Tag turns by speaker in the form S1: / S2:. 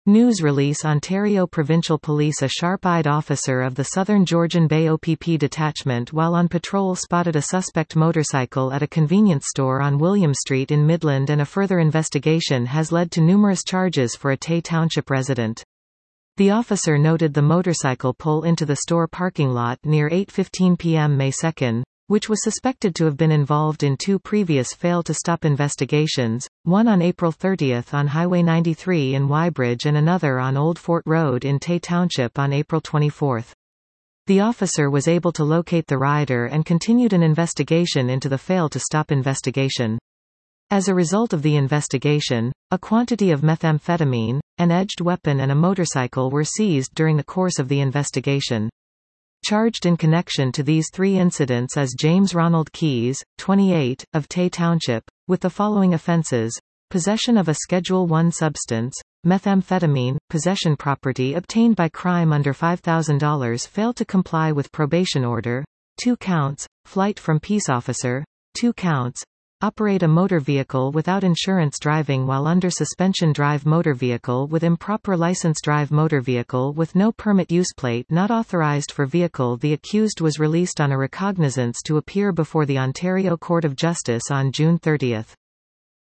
S1: News release Ontario Provincial Police. A sharp-eyed officer of the Southern Georgian Bay OPP detachment while on patrol spotted a suspect motorcycle at a convenience store on William Street in Midland, and a further investigation has led to numerous charges for a Tay Township resident. The officer noted the motorcycle pull into the store parking lot near 8:15 p.m. May 2, which was suspected to have been involved in two previous fail-to-stop investigations, one on April 30 on Highway 93 in Wybridge and another on Old Fort Road in Tay Township on April 24. The officer was able to locate the rider and continued an investigation into the fail-to-stop investigation. As a result of the investigation, a quantity of methamphetamine, an edged weapon and a motorcycle were seized during the course of the investigation. Charged in connection to these three incidents is James Ronald Keys, 28, of Tay Township, with the following offences: possession of a Schedule I substance, methamphetamine, possession property obtained by crime under $5,000, failed to comply with probation order, 2 counts, flight from peace officer, 2 counts, operate a motor vehicle without insurance, driving while under suspension, drive motor vehicle with improper license, drive motor vehicle with no permit, use plate not authorized for vehicle. The accused was released on a recognizance to appear before the Ontario Court of Justice on June 30.